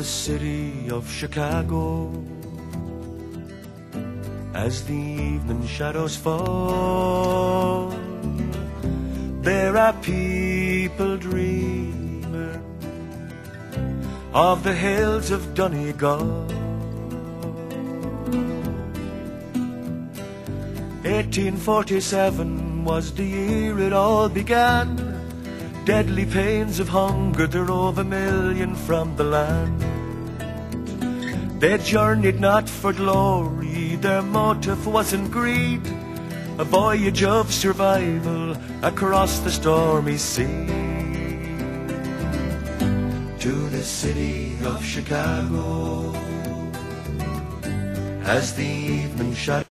city of Chicago. As the evening shadows fall, there are people dreaming of the hills of Donegal. 1847 was the year it all began. Deadly pains of hunger drove 1 million from the land. They journeyed not for glory, their motive wasn't greed, a voyage of survival across the stormy sea. To the city of Chicago, as the evening shot